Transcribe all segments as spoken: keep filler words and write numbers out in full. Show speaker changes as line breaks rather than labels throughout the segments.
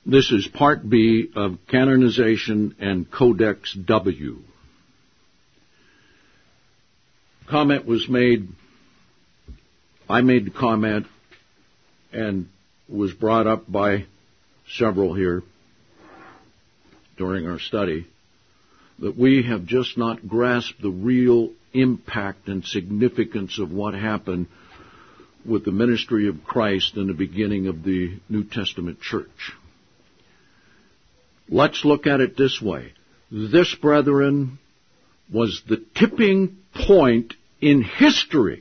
This is Part B of Canonization and Codex W. Comment was made, I made the comment, and was brought up by several here during our study, that we have just not grasped the real impact and significance of what happened with the ministry of Christ in the beginning of the New Testament church. Let's look at it this way. This, brethren, was the tipping point in history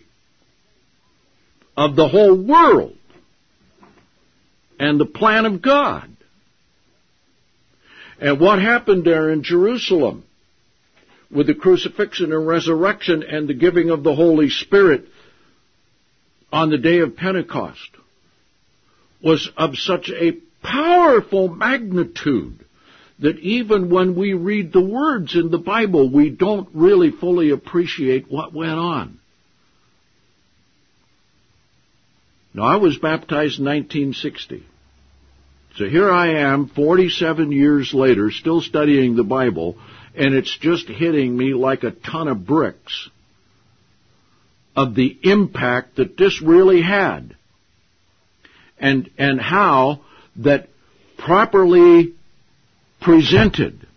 of the whole world and the plan of God. And what happened there in Jerusalem with the crucifixion and resurrection and the giving of the Holy Spirit on the day of Pentecost was of such a powerful magnitude that even when we read the words in the Bible, we don't really fully appreciate what went on. Now, I was baptized in nineteen sixty. So here I am, forty-seven years later, still studying the Bible, and it's just hitting me like a ton of bricks of the impact that this really had, and and how that properly presented,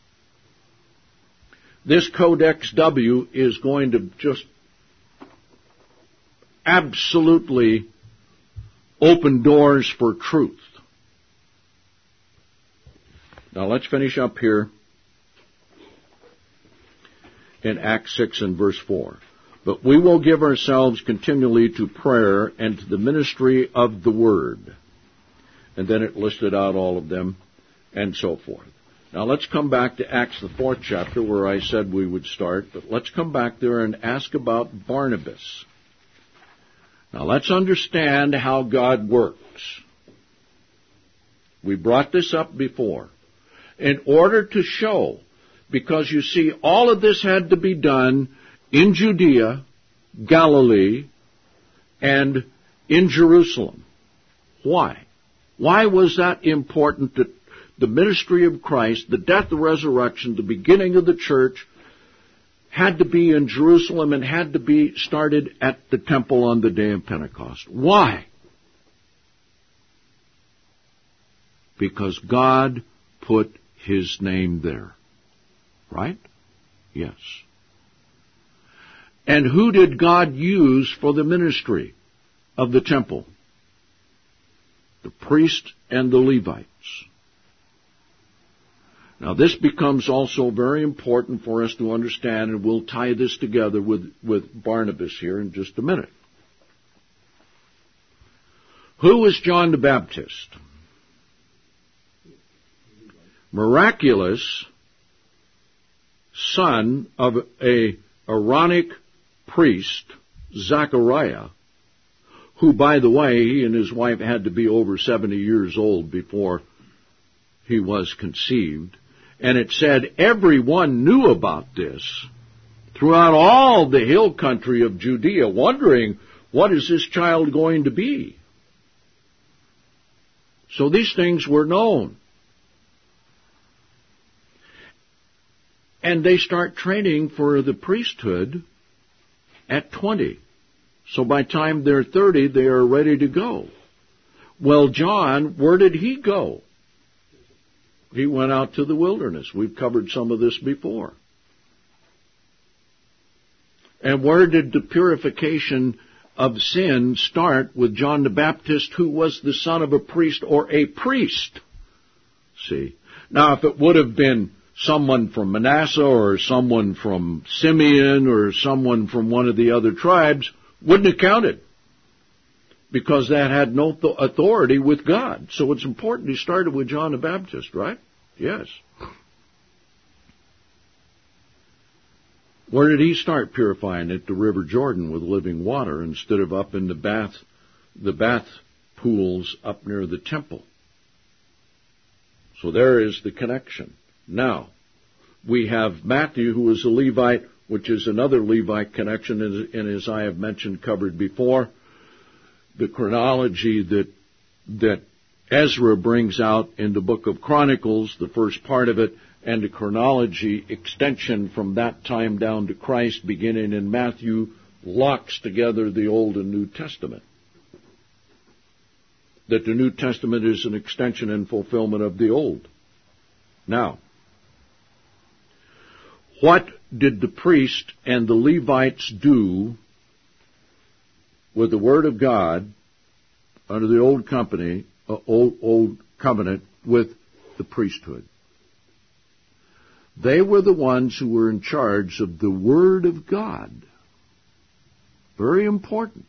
this Codex W is going to just absolutely open doors for truth. Now let's finish up here in Acts six and verse four. But we will give ourselves continually to prayer and to the ministry of the Word. And then it listed out all of them and so forth. Now let's come back to Acts, the fourth chapter, where I said we would start. But let's come back there and ask about Barnabas. Now let's understand how God works. We brought this up before. In order to show, because you see, all of this had to be done in Judea, Galilee, and in Jerusalem. Why? Why was that important that the ministry of Christ, the death, the resurrection, the beginning of the church, had to be in Jerusalem and had to be started at the temple on the day of Pentecost? Why? Because God put His name there. Right? Yes. And who did God use for the ministry of the temple? The priest and the Levites. Now this becomes also very important for us to understand, and we'll tie this together with, with Barnabas here in just a minute. Who was John the Baptist? Miraculous son of a Aaronic priest, Zechariah, who, by the way, he and his wife had to be over seventy years old before he was conceived. And it said everyone knew about this throughout all the hill country of Judea, wondering, what is this child going to be? So these things were known. And they start training for the priesthood at twenty. So by the time they're thirty, they are ready to go. Well, John, where did he go? He went out to the wilderness. We've covered some of this before. And where did the purification of sin start with John the Baptist, who was the son of a priest or a priest? See? Now, if it would have been someone from Manasseh or someone from Simeon or someone from one of the other tribes, wouldn't have counted, because that had no th- authority with God. So it's important he started with John the Baptist, right? Yes. Where did he start purifying? At the River Jordan with living water instead of up in the bath, the bath pools up near the temple. So there is the connection. Now, we have Matthew, who is a Levite, which is another Levite connection, and as I have mentioned, covered before, the chronology that that Ezra brings out in the book of Chronicles, the first part of it, and the chronology extension from that time down to Christ, beginning in Matthew, locks together the Old and New Testament. That the New Testament is an extension and fulfillment of the Old. Now, what did the priest and the Levites do with the Word of God under the Old Company, uh, old, old Covenant with the priesthood? They were the ones who were in charge of the Word of God. Very important.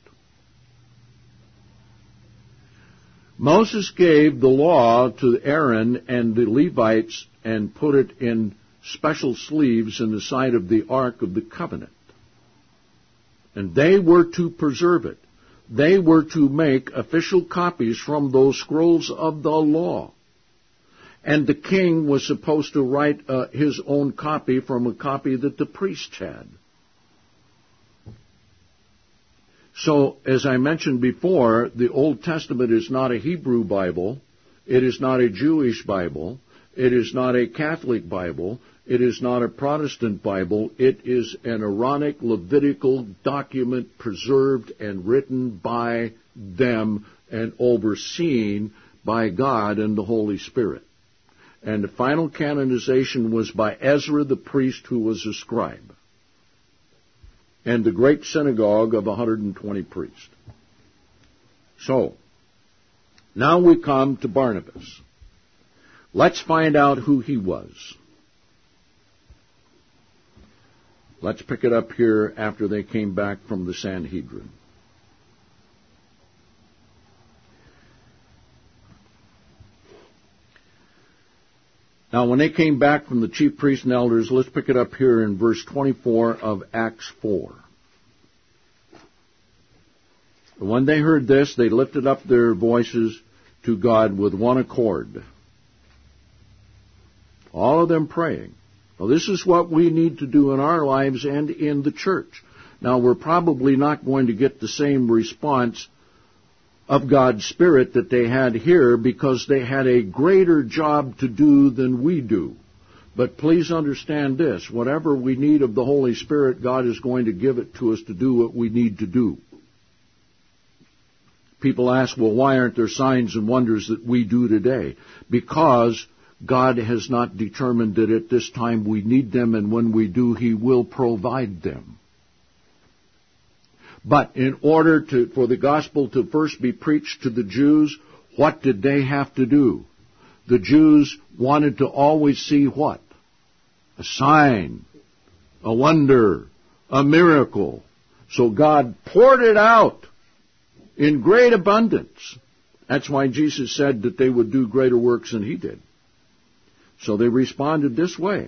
Moses gave the law to Aaron and the Levites and put it in special sleeves in the side of the Ark of the Covenant. And they were to preserve it. They were to make official copies from those scrolls of the law. And the king was supposed to write uh, his own copy from a copy that the priest had. So, as I mentioned before, the Old Testament is not a Hebrew Bible. It is not a Jewish Bible. It is not a Catholic Bible. It is not a Protestant Bible. It is an Aaronic, Levitical document preserved and written by them and overseen by God and the Holy Spirit. And the final canonization was by Ezra the priest, who was a scribe, and the great synagogue of one hundred twenty priests. So, now we come to Barnabas. Let's find out who he was. Let's pick it up here after they came back from the Sanhedrin. Now, when they came back from the chief priests and elders, let's pick it up here in verse twenty-four of Acts four. When they heard this, they lifted up their voices to God with one accord. All of them praying. Well, this is what we need to do in our lives and in the church. Now, we're probably not going to get the same response of God's Spirit that they had here, because they had a greater job to do than we do. But please understand this. Whatever we need of the Holy Spirit, God is going to give it to us to do what we need to do. People ask, well, why aren't there signs and wonders that we do today? Because God has not determined that at this time we need them, and when we do, He will provide them. But in order to, for the gospel to first be preached to the Jews, what did they have to do? The Jews wanted to always see what? A sign, a wonder, a miracle. So God poured it out in great abundance. That's why Jesus said that they would do greater works than He did. So they responded this way.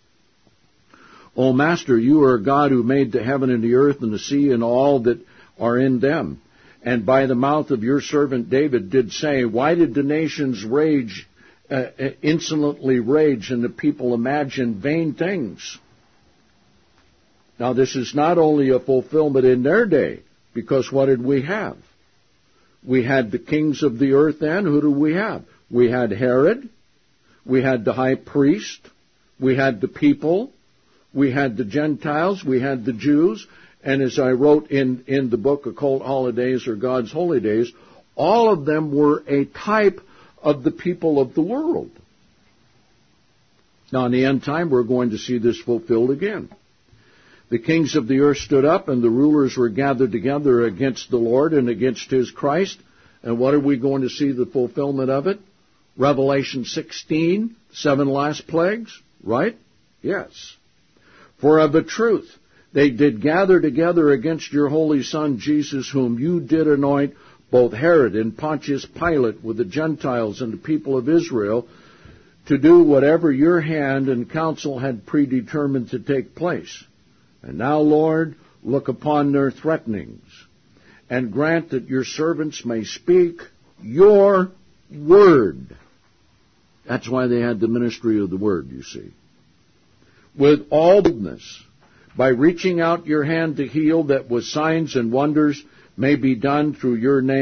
O Master, you are a God who made the heaven and the earth and the sea and all that are in them. And by the mouth of your servant David did say, why did the nations rage, uh, insolently rage, and the people imagine vain things? Now this is not only a fulfillment in their day, because what did we have? We had the kings of the earth then. Who do we have? We had Herod. We had the high priest. We had the people. We had the Gentiles, we had the Jews, and as I wrote in, in the book, Occult Holidays or God's Holy Days, all of them were a type of the people of the world. Now in the end time, we're going to see this fulfilled again. The kings of the earth stood up, and the rulers were gathered together against the Lord and against His Christ. And what are we going to see the fulfillment of it? Revelation sixteen, seven last plagues, right? Yes. For of a truth, they did gather together against your holy Son, Jesus, whom you did anoint, both Herod and Pontius Pilate, with the Gentiles and the people of Israel, to do whatever your hand and counsel had predetermined to take place. And now, Lord, look upon their threatenings, and grant that your servants may speak your word. That's why they had the ministry of the word, you see. With all boldness, by reaching out your hand to heal, that with signs and wonders may be done through your name,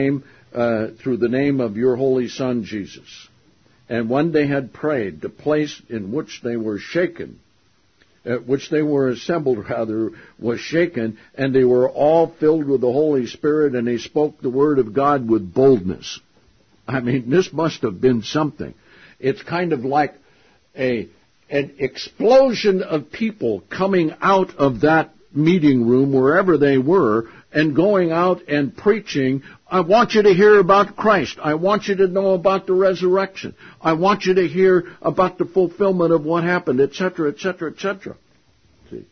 uh, through the name of your Holy Son, Jesus. And when they had prayed, the place in which they were shaken, at which they were assembled, rather, was shaken, and they were all filled with the Holy Spirit, and they spoke the word of God with boldness. I mean, this must have been something. It's kind of like a an explosion of people coming out of that meeting room, wherever they were, and going out and preaching. I want you to hear about Christ. I want you to know about the resurrection. I want you to hear about the fulfillment of what happened, et cetera, et cetera, et cetera. See.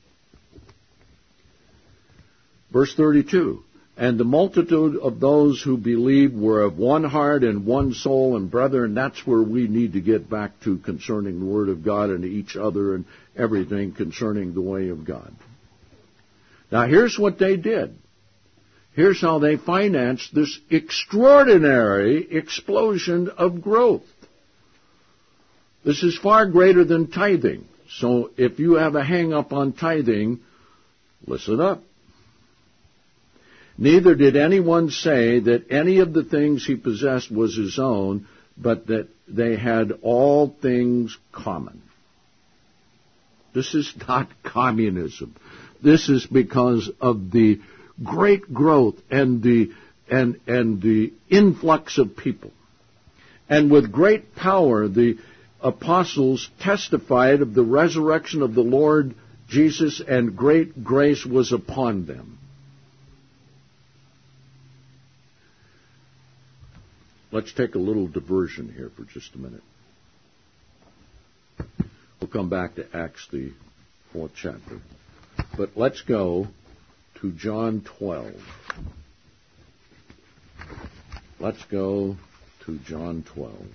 Verse thirty-two. And the multitude of those who believed were of one heart and one soul. And brethren, that's where we need to get back to concerning the Word of God and each other and everything concerning the way of God. Now here's what they did. Here's how they financed this extraordinary explosion of growth. This is far greater than tithing. So if you have a hang-up on tithing, listen up. Neither did anyone say that any of the things he possessed was his own, but that they had all things common. This is not communism. This is because of the great growth and the and and the influx of people. And with great power the apostles testified of the resurrection of the Lord Jesus, and great grace was upon them. Let's take a little diversion here for just a minute. We'll come back to Acts, the fourth chapter. But let's go to John twelve. Let's go to John twelve.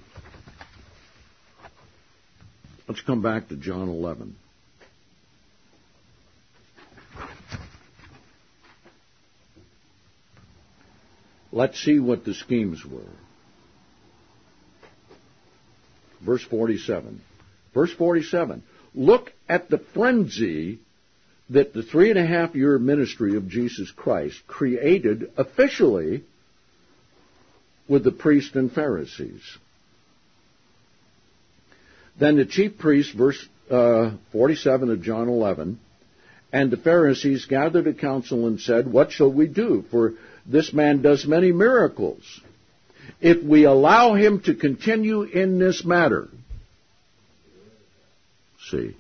Let's come back to John eleven. Let's see what the schemes were. Verse forty-seven. Verse forty-seven. Look at the frenzy that the three and a half year ministry of Jesus Christ created officially with the priests and Pharisees. Then the chief priests, verse uh, forty-seven of John eleven, and the Pharisees gathered a council and said, what shall we do? For this man does many miracles. If we allow him to continue in this matter, see,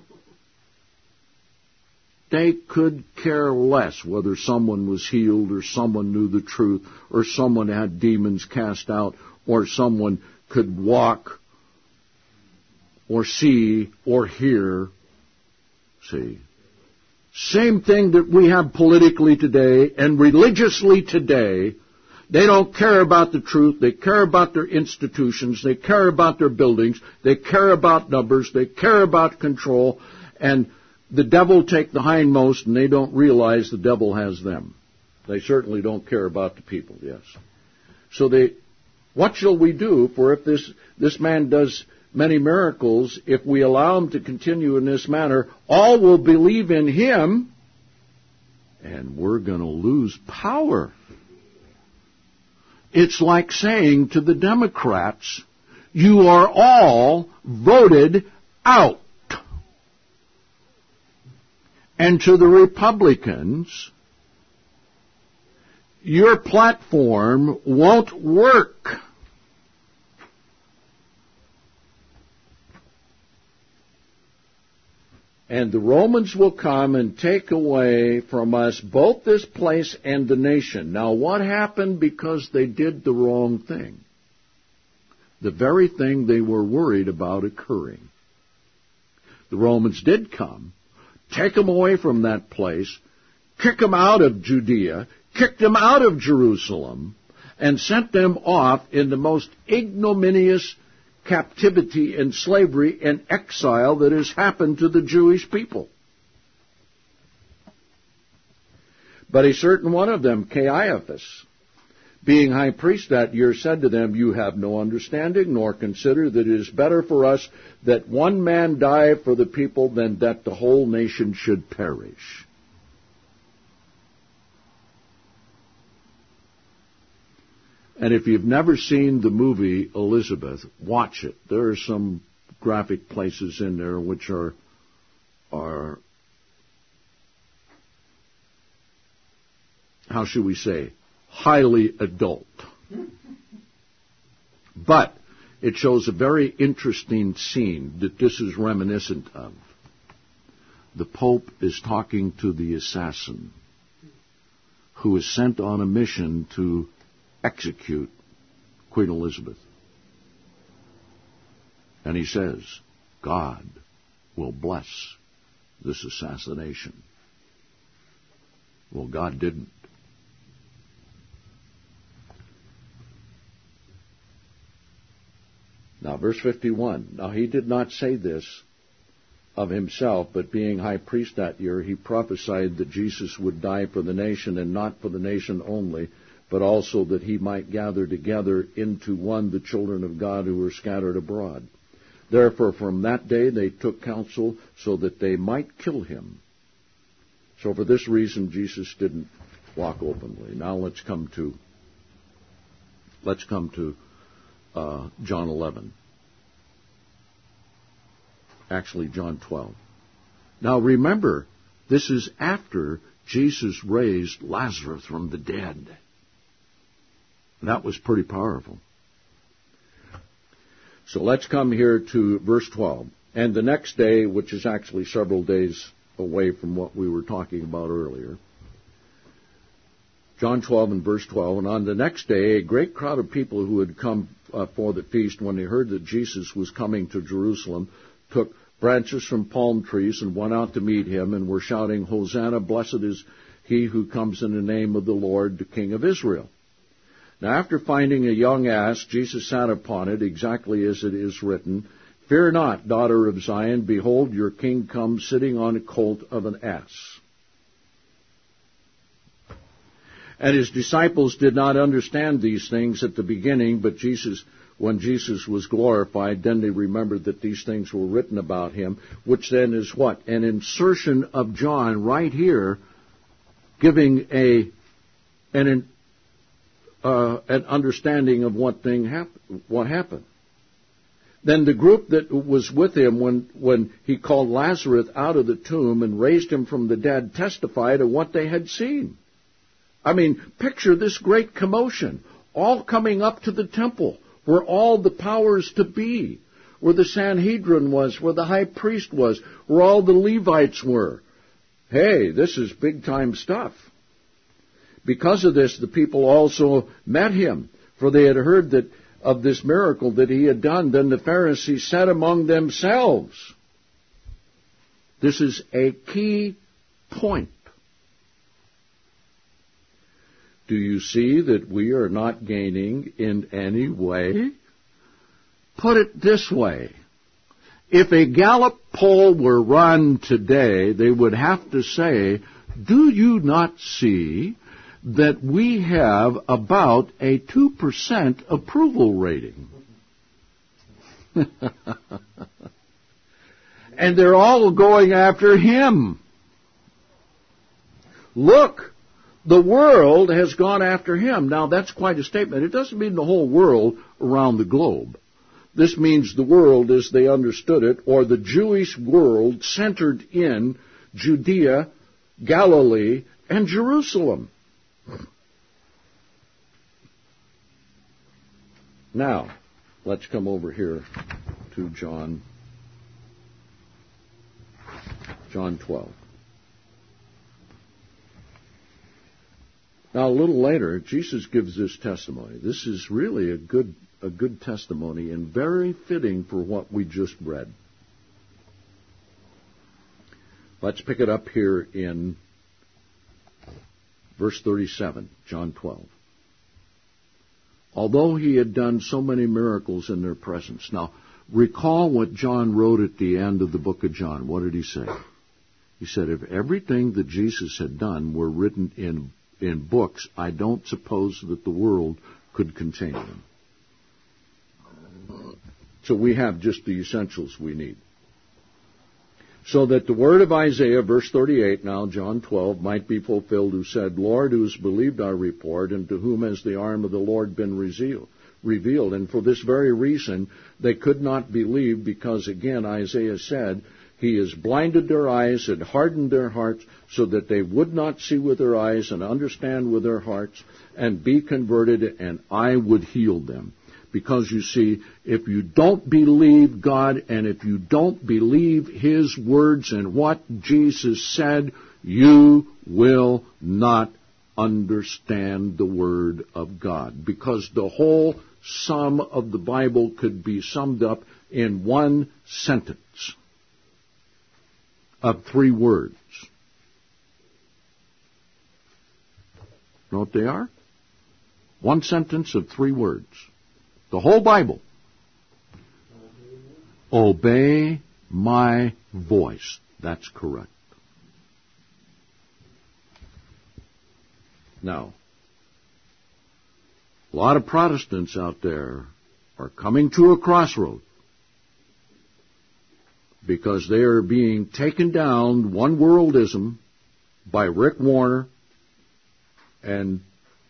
they could care less whether someone was healed or someone knew the truth or someone had demons cast out or someone could walk or see or hear. See, same thing that we have politically today and religiously today. They don't care about the truth. They care about their institutions. They care about their buildings. They care about numbers. They care about control. And the devil take the hindmost, and they don't realize the devil has them. They certainly don't care about the people, yes. So they, what shall we do? For if this, this man does many miracles, if we allow him to continue in this manner, all will believe in him, and we're going to lose power. It's like saying to the Democrats, you are all voted out. And to the Republicans, your platform won't work. And the Romans will come and take away from us both this place and the nation. Now, what happened because they did the wrong thing? The very thing they were worried about occurring. The Romans did come, take them away from that place, kick them out of Judea, kicked them out of Jerusalem, and sent them off in the most ignominious captivity and slavery and exile that has happened to the Jewish people. But a certain one of them, Caiaphas, being high priest that year, said to them, you have no understanding, nor consider that it is better for us that one man die for the people than that the whole nation should perish. And if you've never seen the movie Elizabeth, watch it. There are some graphic places in there which are are how should we say, highly adult. But it shows a very interesting scene that this is reminiscent of. The Pope is talking to the assassin who is sent on a mission to execute Queen Elizabeth. And he says, God will bless this assassination. Well, God didn't. Now, verse fifty-one. Now, he did not say this of himself, but being high priest that year, he prophesied that Jesus would die for the nation, and not for the nation only, but also that he might gather together into one the children of God who were scattered abroad. Therefore, from that day they took counsel so that they might kill him. So for this reason, Jesus didn't walk openly. Now let's come to let's come to uh, John eleven. Actually, John twelve. Now remember, this is after Jesus raised Lazarus from the dead. That was pretty powerful. So let's come here to verse twelve. And the next day, which is actually several days away from what we were talking about earlier, John twelve and verse twelve, and on the next day, a great crowd of people who had come uh, for the feast, when they heard that Jesus was coming to Jerusalem, took branches from palm trees and went out to meet him, and were shouting, Hosanna, blessed is he who comes in the name of the Lord, the King of Israel. Now, after finding a young ass, Jesus sat upon it, exactly as it is written, Fear not, daughter of Zion, behold, your king comes sitting on a colt of an ass. And his disciples did not understand these things at the beginning, but Jesus, when Jesus was glorified, then they remembered that these things were written about him, which then is what? An insertion of John right here, giving a an Uh, an understanding of what thing hap- what happened. Then the group that was with him when, when he called Lazarus out of the tomb and raised him from the dead testified of what they had seen. I mean, picture this great commotion, all coming up to the temple, where all the powers to be, where the Sanhedrin was, where the high priest was, where all the Levites were. Hey, this is big-time stuff. Because of this, the people also met him, for they had heard that of this miracle that he had done. Then the Pharisees said among themselves, this is a key point. Do you see that we are not gaining in any way? Put it this way. If a Gallup poll were run today, they would have to say, do you not see that we have about a two percent approval rating? And they're all going after him. Look, the world has gone after him. Now, that's quite a statement. It doesn't mean the whole world around the globe. This means the world as they understood it, or the Jewish world centered in Judea, Galilee, and Jerusalem. Now, let's come over here to John, John twelve. Now, a little later, Jesus gives this testimony. This is really a good, a good testimony and very fitting for what we just read. Let's pick it up here in verse thirty-seven, John twelve. Although he had done so many miracles in their presence. Now, recall what John wrote at the end of the book of John. What did he say? He said, if everything that Jesus had done were written in, in books, I don't suppose that the world could contain them. So we have just the essentials we need. So that the word of Isaiah, verse thirty-eight, now John twelve, might be fulfilled, who said, Lord, who has believed our report, and to whom has the arm of the Lord been revealed? And for this very reason, they could not believe, because, again, Isaiah said, He has blinded their eyes and hardened their hearts, so that they would not see with their eyes and understand with their hearts and be converted, and I would heal them. Because, you see, if you don't believe God and if you don't believe His words and what Jesus said, you will not understand the Word of God. Because the whole sum of the Bible could be summed up in one sentence of three words. Know what they are? One sentence of three words. The whole Bible. Obey my voice. That's correct. Now, a lot of Protestants out there are coming to a crossroad because they are being taken down one worldism by Rick Warner and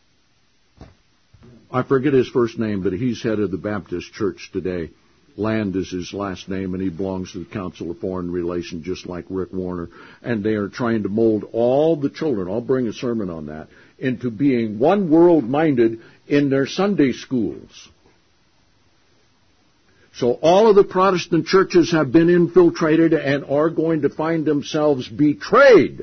I forget his first name, but he's head of the Baptist Church today. Land is his last name, and he belongs to the Council of Foreign Relations, just like Rick Warner. And they are trying to mold all the children, I'll bring a sermon on that, into being one world-minded in their Sunday schools. So all of the Protestant churches have been infiltrated and are going to find themselves betrayed.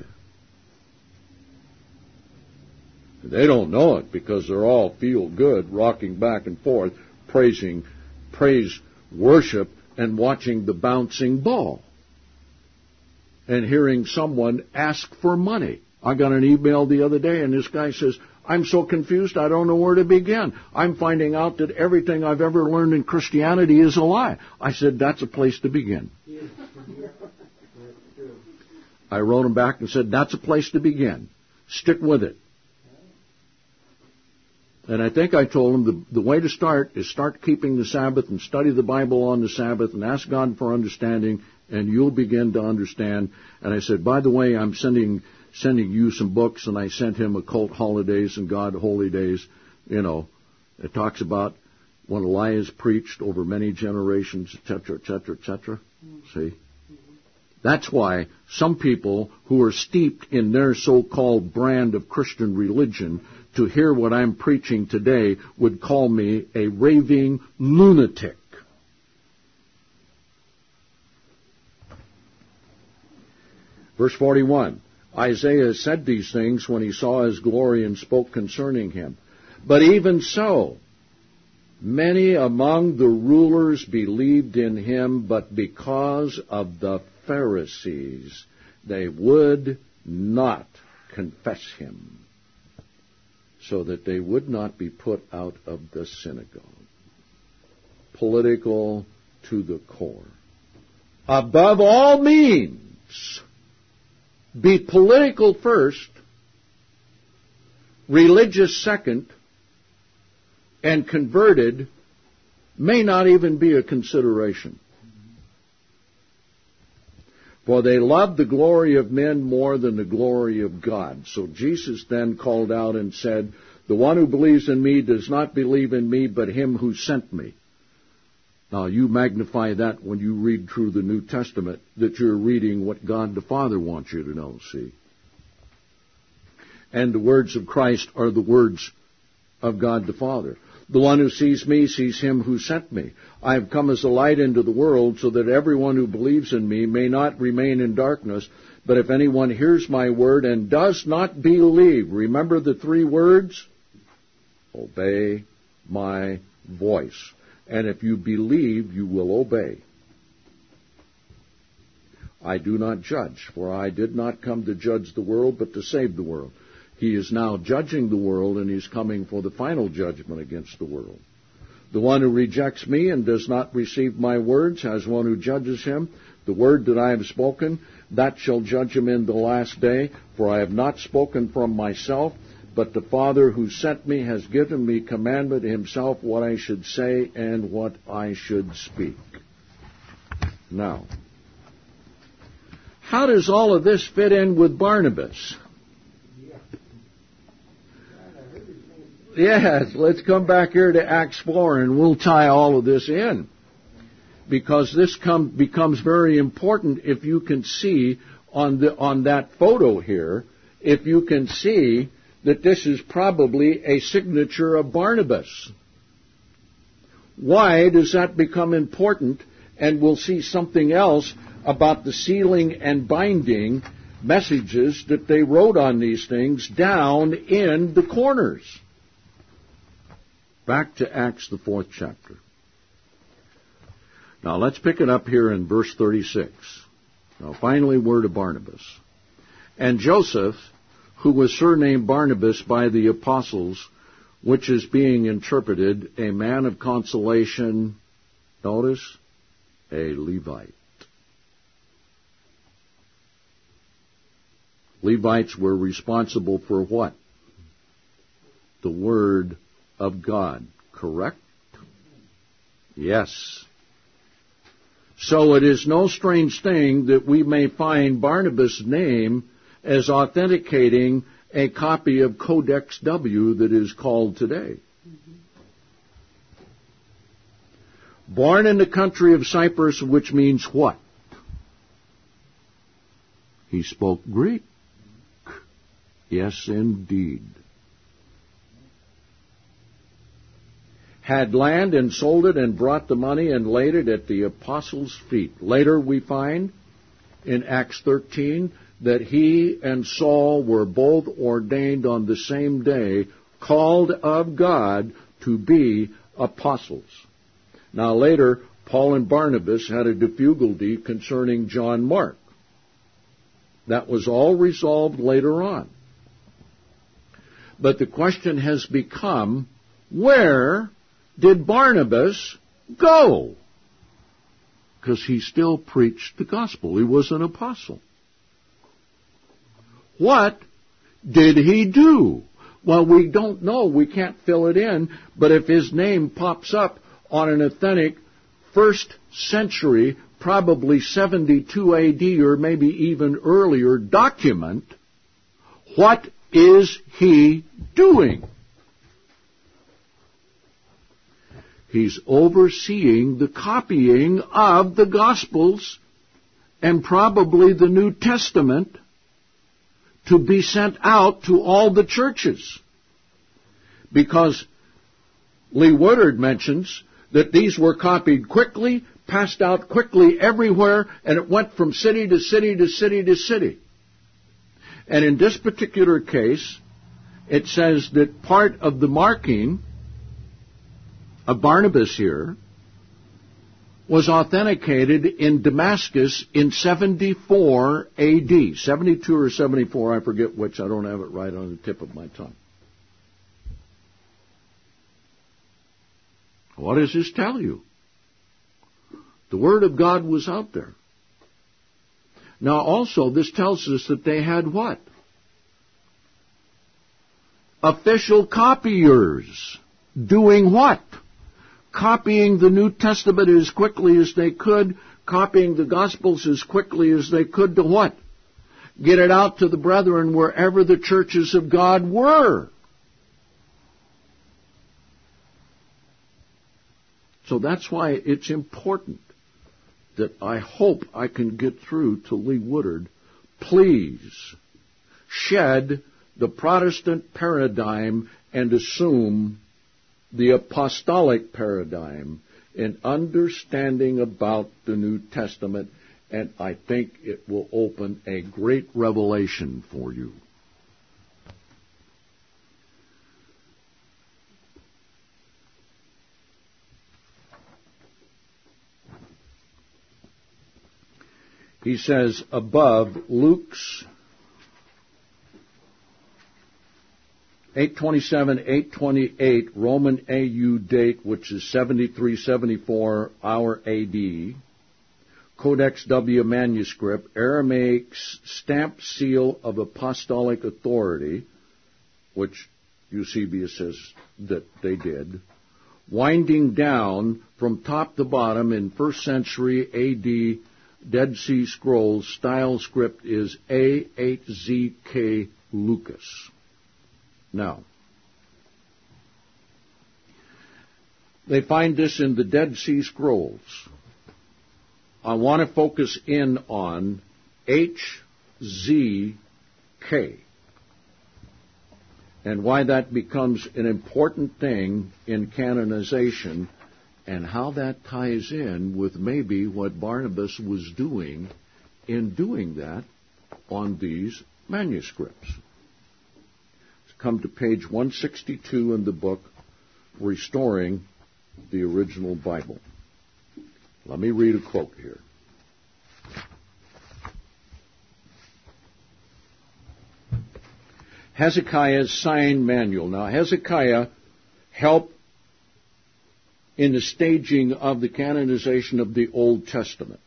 They don't know it because they're all feel good, rocking back and forth, praising, praise, worship, and watching the bouncing ball. And hearing someone ask for money. I got an email the other day and this guy says, I'm so confused I don't know where to begin. I'm finding out that everything I've ever learned in Christianity is a lie. I said, that's a place to begin. I wrote him back and said, that's a place to begin. Stick with it. And I think I told him the, the way to start is start keeping the Sabbath and study the Bible on the Sabbath and ask God for understanding, and you'll begin to understand. And I said, by the way, I'm sending sending you some books, and I sent him Occult Holidays and God Holy Days. You know, it talks about when Elias preached over many generations, et cetera, et cetera, et cetera. See? That's why some people who are steeped in their so-called brand of Christian religion to hear what I'm preaching today would call me a raving lunatic. Verse forty-one, Isaiah said these things when he saw his glory and spoke concerning him. But even so, many among the rulers believed in him, but because of the Pharisees, they would not confess him, so that they would not be put out of the synagogue. Political to the core. Above all means, be political first, religious second, and converted may not even be a consideration. For they love the glory of men more than the glory of God. So Jesus then called out and said, the one who believes in me does not believe in me, but him who sent me. Now, you magnify that when you read through the New Testament, that you're reading what God the Father wants you to know, see. And the words of Christ are the words of God the Father. The one who sees me sees him who sent me. I have come as a light into the world so that everyone who believes in me may not remain in darkness. But if anyone hears my word and does not believe, remember the three words? Obey my voice. And if you believe, you will obey. I do not judge, for I did not come to judge the world, but to save the world. He is now judging the world, and he's coming for the final judgment against the world. The one who rejects me and does not receive my words has one who judges him. The word that I have spoken, that shall judge him in the last day. For I have not spoken from myself, but the Father who sent me has given me commandment himself what I should say and what I should speak. Now, how does all of this fit in with Barnabas? Yes, let's come back here to Acts four and we'll tie all of this in. Because this come, becomes very important if you can see on the on that photo here, if you can see that this is probably a signature of Barnabas. Why does that become important? And we'll see something else about the sealing and binding messages that they wrote on these things down in the corners. Back to Acts, the fourth chapter. Now let's pick it up here in verse thirty-six. Now finally, word of Barnabas. And Joseph, who was surnamed Barnabas by the apostles, which is being interpreted, a man of consolation, notice, a Levite. Levites were responsible for what? The word of God, correct? Yes. So it is no strange thing that we may find Barnabas' name as authenticating a copy of Codex W that is called today. Mm-hmm. Born in the country of Cyprus, which means what? He spoke Greek. Yes, indeed. Had land and sold it and brought the money and laid it at the apostles' feet. Later we find in Acts thirteen that he and Saul were both ordained on the same day, called of God to be apostles. Now later, Paul and Barnabas had a difficulty concerning John Mark. That was all resolved later on. But the question has become, where did Barnabas go? Because he still preached the gospel. He was an apostle. What did he do? Well, we don't know. We can't fill it in. But if his name pops up on an authentic first century, probably seventy-two A D or maybe even earlier document, what is he doing? He's overseeing the copying of the Gospels and probably the New Testament to be sent out to all the churches. Because Lee Woodard mentions that these were copied quickly, passed out quickly everywhere, and it went from city to city to city to city. And in this particular case, it says that part of the marking of Barnabas here was authenticated in Damascus in seventy-four A D. seventy-two or seventy-four, I forget which. I don't have it right on the tip of my tongue. What does this tell you? The Word of God was out there. Now also, this tells us that they had what? Official copiers. Doing what? Copying the New Testament as quickly as they could, copying the Gospels as quickly as they could to what? Get it out to the brethren wherever the churches of God were. So that's why it's important that I hope I can get through to Lee Woodard. Please shed the Protestant paradigm and assume the apostolic paradigm in understanding about the New Testament, and I think it will open a great revelation for you. He says above, Luke's eight twenty-seven, eight twenty-eight Roman A U date, which is seventy-three seventy-four our A D, Codex W manuscript, Aramaic stamp seal of apostolic authority, which Eusebius says that they did, winding down from top to bottom in first century A D Dead Sea Scrolls, style script is A eight Z K Lucas. Now, they find this in the Dead Sea Scrolls. I want to focus in on H Z K and why that becomes an important thing in canonization and how that ties in with maybe what Barnabas was doing in doing that on these manuscripts. Come to page one sixty-two in the book, Restoring the Original Bible. Let me read a quote here. Hezekiah's sign manual. Now, Hezekiah helped in the staging of the canonization of the Old Testament.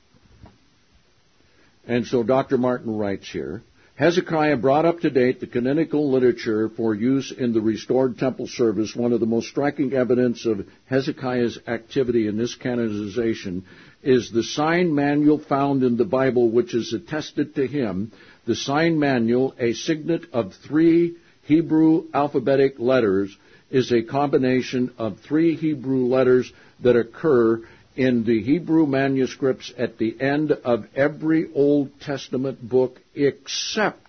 And so Doctor Martin writes here, Hezekiah brought up to date the canonical literature for use in the restored temple service. One of the most striking evidence of Hezekiah's activity in this canonization is the sign manual found in the Bible, which is attested to him. The sign manual, a signet of three Hebrew alphabetic letters, is a combination of three Hebrew letters that occur in the Hebrew manuscripts at the end of every Old Testament book except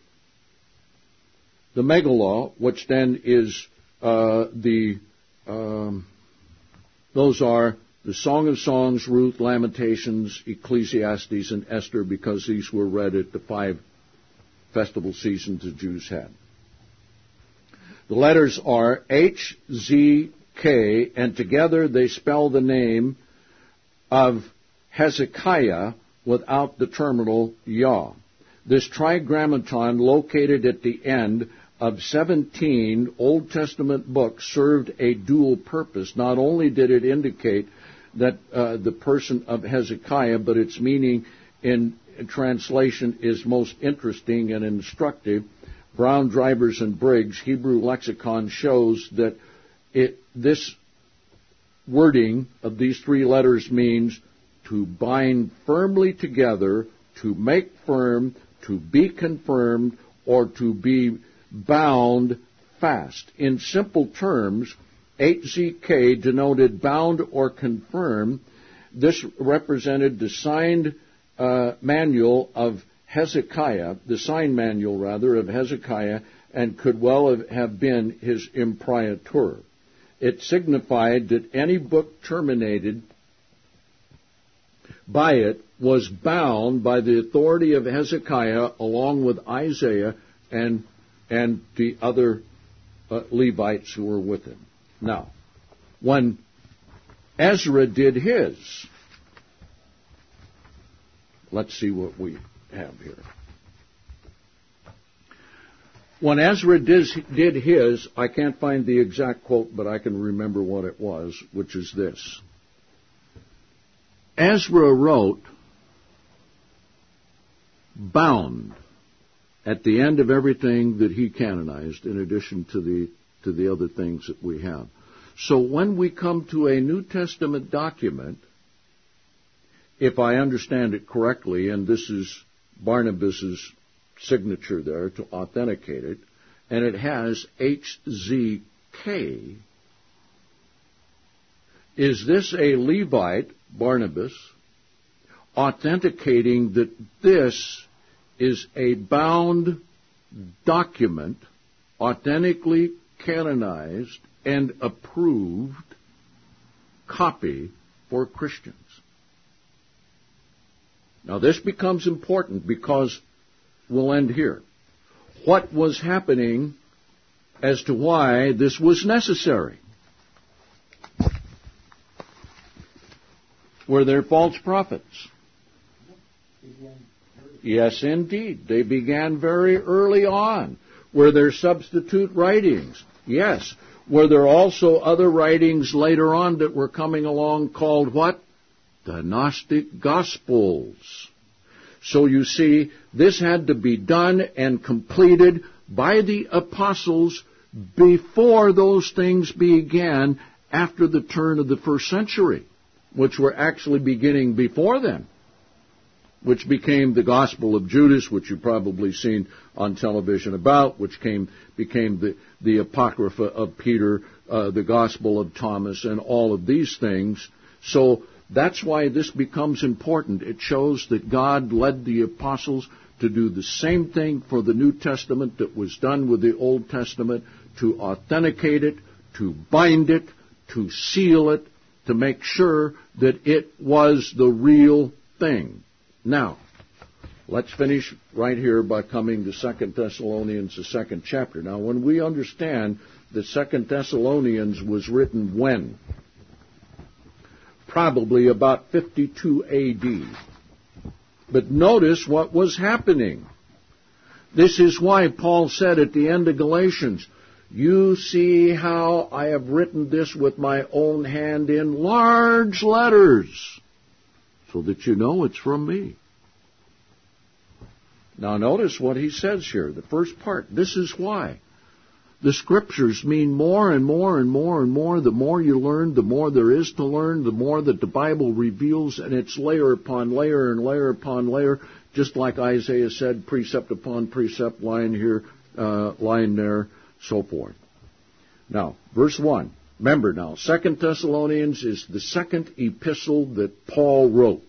the Megillah, which then is uh, the, um, those are the Song of Songs, Ruth, Lamentations, Ecclesiastes, and Esther, because these were read at the five festival seasons the Jews had. The letters are H, Z, K, and together they spell the name of Hezekiah without the terminal Yah. This trigrammaton located at the end of seventeen Old Testament books served a dual purpose. Not only did it indicate that uh, the person of Hezekiah, but its meaning in translation is most interesting and instructive. Brown, Drivers, and Briggs Hebrew lexicon shows that it this wording of these three letters means to bind firmly together, to make firm, to be confirmed, or to be bound fast. In simple terms, H Z K denoted bound or confirmed. This represented the signed uh, manual of Hezekiah, the sign manual, rather, of Hezekiah, and could well have been his imprimatur. It signified that any book terminated by it was bound by the authority of Hezekiah along with Isaiah and, and the other uh, Levites who were with him. Now, when Ezra did his, let's see what we have here. When Ezra did, did his, I can't find the exact quote, but I can remember what it was, which is this. Ezra wrote, bound, at the end of everything that he canonized, in addition to the, to the other things that we have. So when we come to a New Testament document, if I understand it correctly, and this is Barnabas's signature there to authenticate it, and it has H Z K. Is this a Levite, Barnabas, authenticating that this is a bound document, authentically canonized and approved copy for Christians? Now this becomes important because we'll end here. What was happening as to why this was necessary? Were there false prophets? Yes, indeed. They began very early on. Were there substitute writings? Yes. Were there also other writings later on that were coming along called what? The Gnostic Gospels. So you see, this had to be done and completed by the apostles before those things began after the turn of the first century, which were actually beginning before then. which became the Gospel of Judas, which you've probably seen on television about, which came became the, the Apocrypha of Peter, uh, the Gospel of Thomas, and all of these things. So that's why this becomes important. It shows that God led the apostles to do the same thing for the New Testament that was done with the Old Testament, to authenticate it, to bind it, to seal it, to make sure that it was the real thing. Now, let's finish right here by coming to Second Thessalonians, the second chapter. Now, when we understand that Second Thessalonians was written when? Probably about fifty-two A D. But notice what was happening. This is why Paul said at the end of Galatians, you see how I have written this with my own hand in large letters, so that you know it's from me. Now notice what he says here, the first part. This is why. The Scriptures mean more and more and more and more. The more you learn, the more there is to learn, the more that the Bible reveals, and it's layer upon layer and layer upon layer, just like Isaiah said, precept upon precept, line here, uh, line there, so forth. Now, verse one. Remember now, Second Thessalonians is the second epistle that Paul wrote.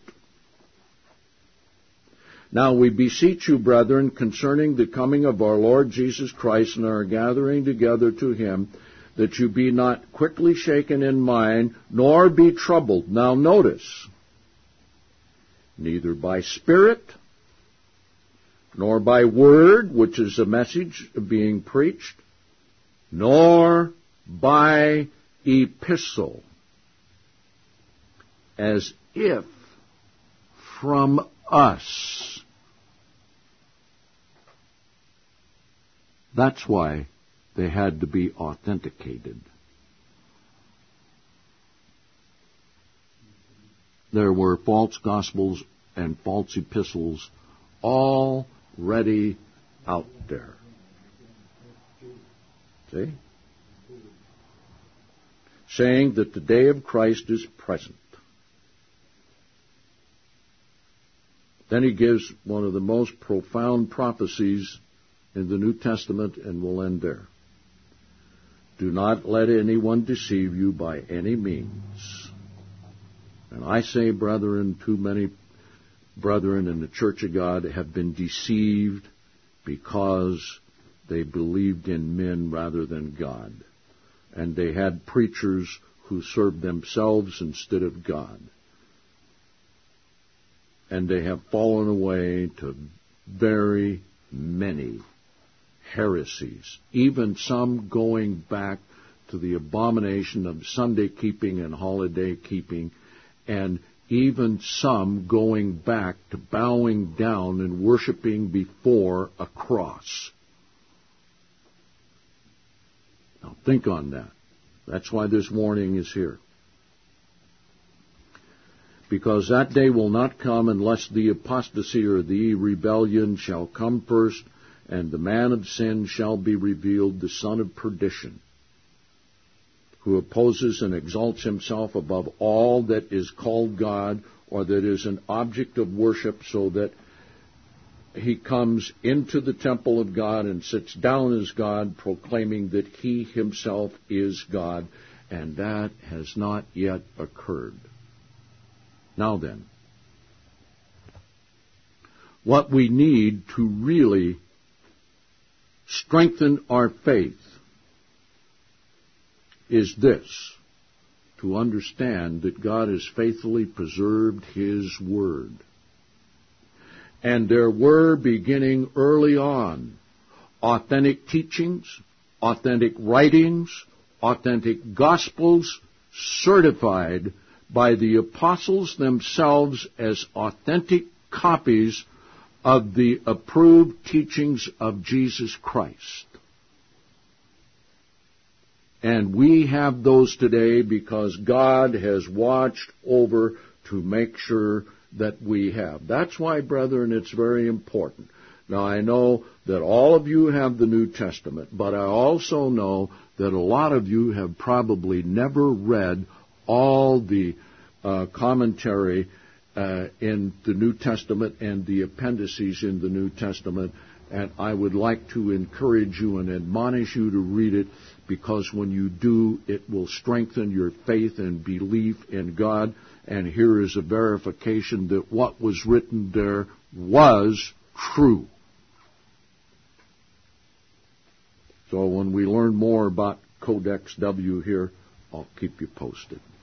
Now we beseech you, brethren, concerning the coming of our Lord Jesus Christ and our gathering together to him, that you be not quickly shaken in mind, nor be troubled. Now notice, neither by spirit, nor by word, which is a message being preached, nor by epistle, as if from us. That's why they had to be authenticated. There were false gospels and false epistles already out there. See? Saying that the day of Christ is present. Then he gives one of the most profound prophecies in the New Testament, and we'll end there. Do not let anyone deceive you by any means. And I say, brethren, too many brethren in the Church of God have been deceived because they believed in men rather than God. And they had preachers who served themselves instead of God. And they have fallen away to very many heresies, even some going back to the abomination of Sunday keeping and holiday keeping, and even some going back to bowing down and worshiping before a cross. Now think on that. That's why this warning is here. Because that day will not come unless the apostasy or the rebellion shall come first, and the man of sin shall be revealed, the son of perdition, who opposes and exalts himself above all that is called God, or that is an object of worship, so that he comes into the temple of God and sits down as God, proclaiming that he himself is God, and that has not yet occurred. Now then, what we need to really strengthen our faith is this, to understand that God has faithfully preserved His Word. And there were, beginning early on, authentic teachings, authentic writings, authentic gospels certified by the apostles themselves as authentic copies of the approved teachings of Jesus Christ. And we have those today because God has watched over to make sure that we have. That's why, brethren, it's very important. Now, I know that all of you have the New Testament, but I also know that a lot of you have probably never read all the uh, commentary uh, in the New Testament and the appendices in the New Testament. And I would like to encourage you and admonish you to read it, because when you do, it will strengthen your faith and belief in God. And here is a verification that what was written there was true. So when we learn more about Codex W here, I'll keep you posted.